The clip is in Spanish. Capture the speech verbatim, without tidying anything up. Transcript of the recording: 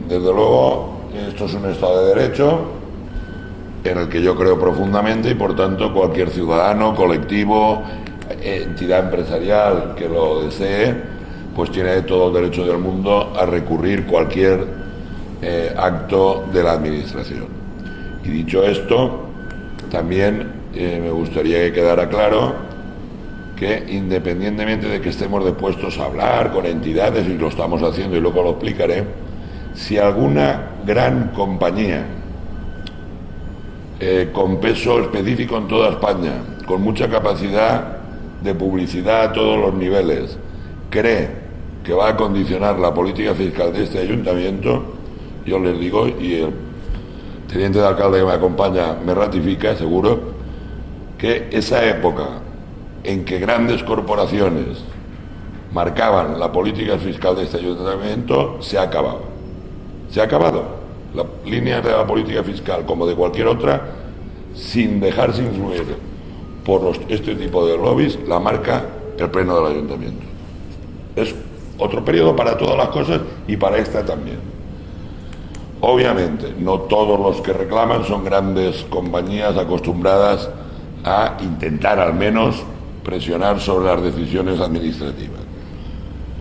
desde luego, esto es un Estado de Derecho en el que yo creo profundamente y, por tanto, cualquier ciudadano, colectivo, entidad empresarial que lo desee, pues tiene todo el derecho del mundo a recurrir cualquier eh, acto de la Administración. Y dicho esto, también eh, me gustaría que quedara claro que, independientemente de que estemos dispuestos a hablar con entidades, y lo estamos haciendo y luego lo explicaré, si alguna gran compañía eh, con peso específico en toda España, con mucha capacidad de publicidad a todos los niveles, cree que va a condicionar la política fiscal de este ayuntamiento, yo les digo, y el teniente de alcalde que me acompaña me ratifica, seguro, que esa época en que grandes corporaciones marcaban la política fiscal de este ayuntamiento se ha acabado. Se ha acabado. La línea de la política fiscal, como de cualquier otra, sin dejarse influir por los, este tipo de lobbies, la marca el pleno del ayuntamiento. Es otro periodo para todas las cosas y para esta también. Obviamente, no todos los que reclaman son grandes compañías acostumbradas a intentar al menos presionar sobre las decisiones administrativas.